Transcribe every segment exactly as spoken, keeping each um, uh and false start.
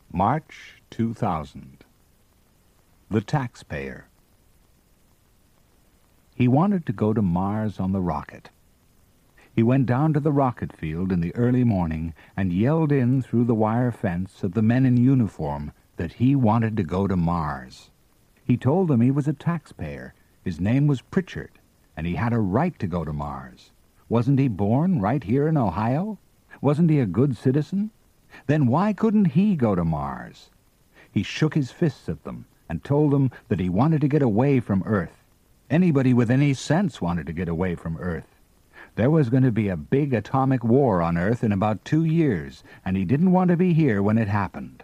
March two thousand. The Taxpayer. He wanted to go to Mars on the rocket. He went down to the rocket field in the early morning and yelled in through the wire fence at the men in uniform that he wanted to go to Mars. He told them he was a taxpayer. His name was Pritchard, and he had a right to go to Mars. Wasn't he born right here in Ohio? Wasn't he a good citizen? Then why couldn't he go to Mars? He shook his fists at them and told them that he wanted to get away from Earth. Anybody with any sense wanted to get away from Earth. There was going to be a big atomic war on Earth in about two years, and he didn't want to be here when it happened.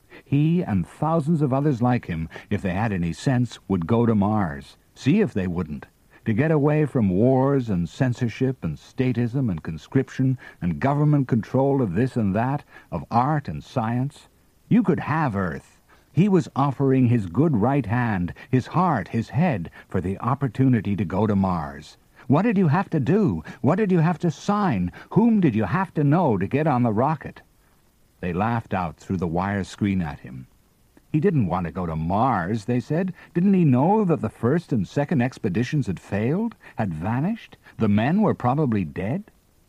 He and thousands of others like him, if they had any sense, would go to Mars. See if they wouldn't. To get away from wars and censorship and statism and conscription and government control of this and that, of art and science. You could have Earth. He was offering his good right hand, his heart, his head, for the opportunity to go to Mars. What did you have to do? What did you have to sign? Whom did you have to know to get on the rocket? They laughed out through the wire screen at him. He didn't want to go to Mars, they said. Didn't he know that the first and second expeditions had failed, had vanished? The men were probably dead?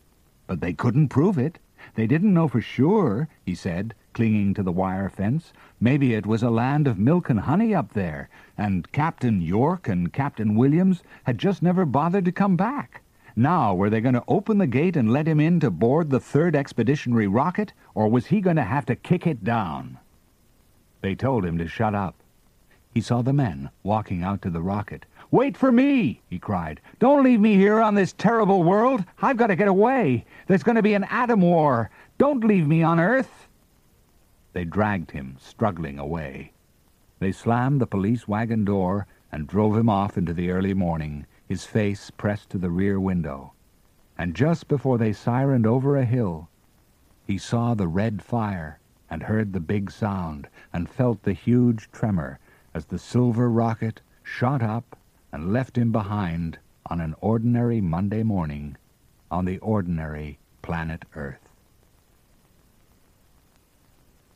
But they couldn't prove it. They didn't know for sure, he said, clinging to the wire fence. Maybe it was a land of milk and honey up there, and Captain York and Captain Williams had just never bothered to come back. Now, were they going to open the gate and let him in to board the third expeditionary rocket, or was he going to have to kick it down? They told him to shut up. He saw the men walking out to the rocket. "Wait for me!" he cried. "Don't leave me here on this terrible world. I've got to get away. There's going to be an atom war. Don't leave me on Earth." They dragged him, struggling, away. They slammed the police wagon door and drove him off into the early morning, his face pressed to the rear window. And just before they sirened over a hill, he saw the red fire and heard the big sound and felt the huge tremor as the silver rocket shot up and left him behind on an ordinary Monday morning on the ordinary planet Earth.